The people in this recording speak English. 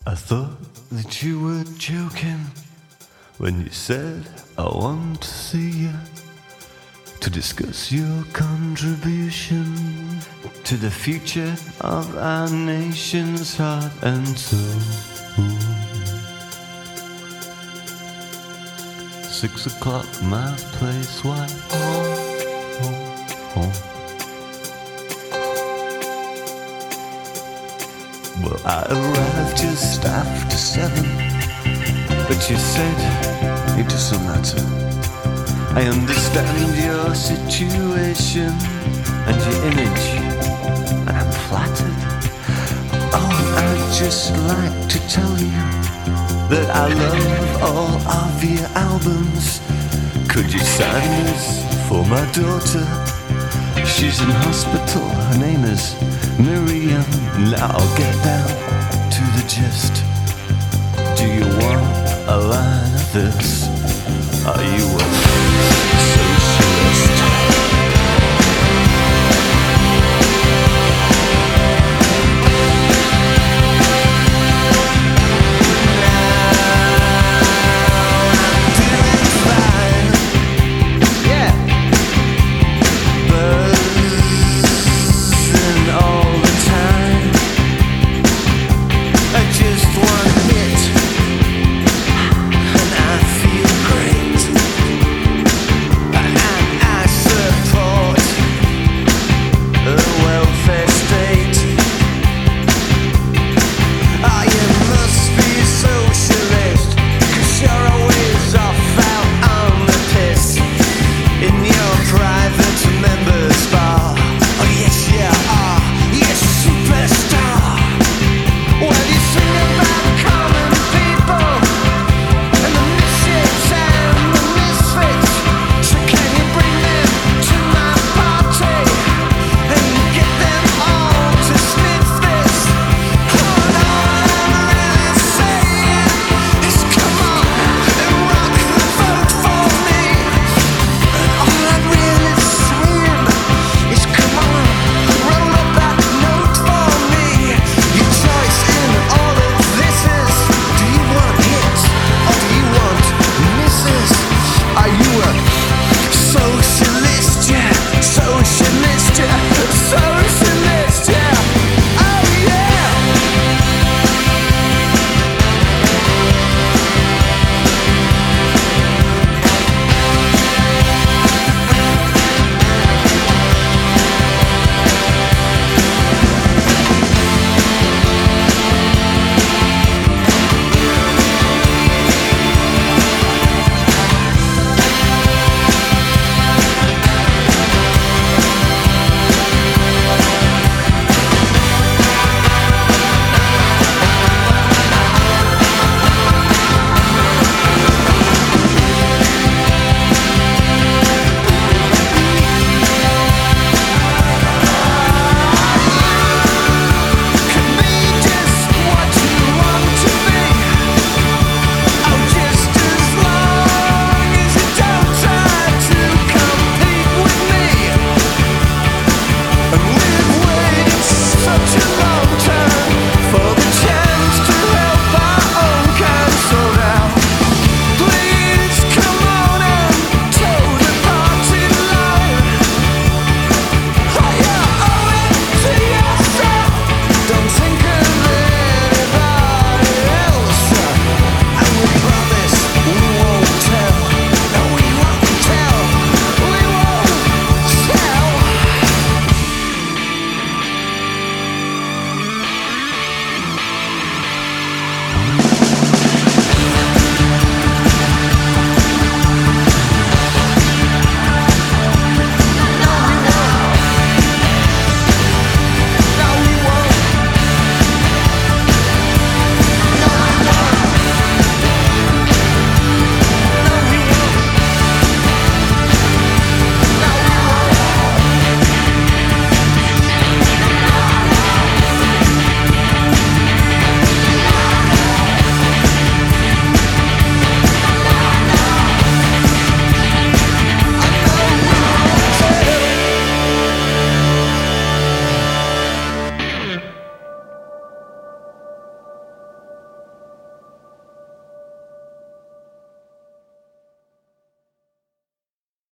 I thought that you were joking when you said I want to see you, to discuss your contribution to the future of our nation's heart and soul. 6 o'clock, my place, why? Well, I arrived just after 7, but you said it doesn't matter. I understand your situation and your image, and I'm flattered. Oh, I'd just like to tell you that I love all of your albums. Could you sign this for my daughter? She's in hospital, her name is Miriam. Now I'll get down to the gist. Do you want a line of this? Are you a socialist? Private members.